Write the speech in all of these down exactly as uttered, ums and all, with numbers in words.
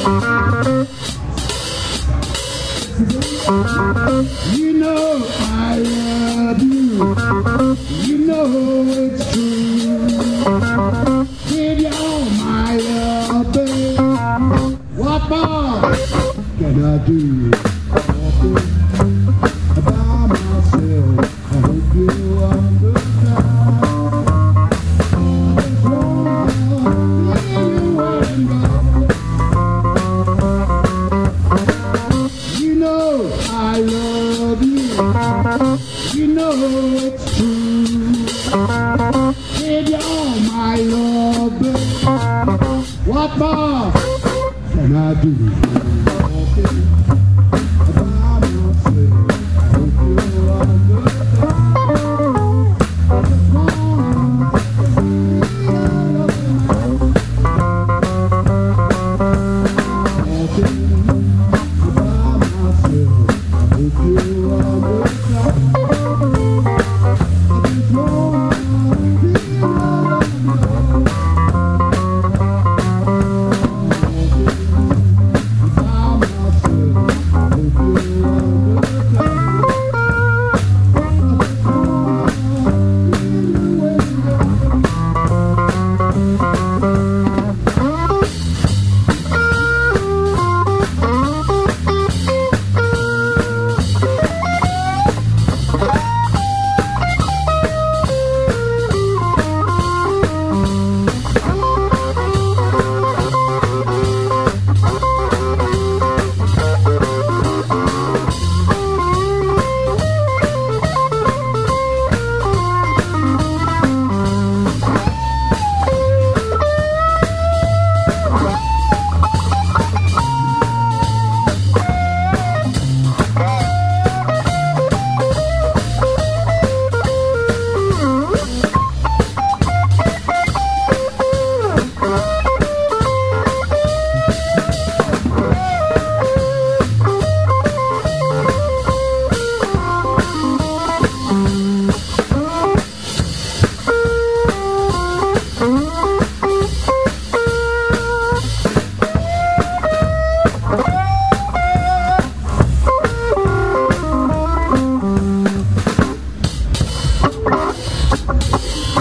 You know I love you. You know it's true. Give you all my love, babe. What more can I do? By myself, I hope you understand. I just wanna feel you and go. You know I love you. You know it's true. Give you all my love, babe. What more can I do? Okay. By myself, I hope you understand. I just wanna feel okay. By myself, I hope you understand. I just wanna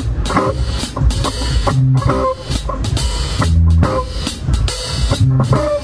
Bye.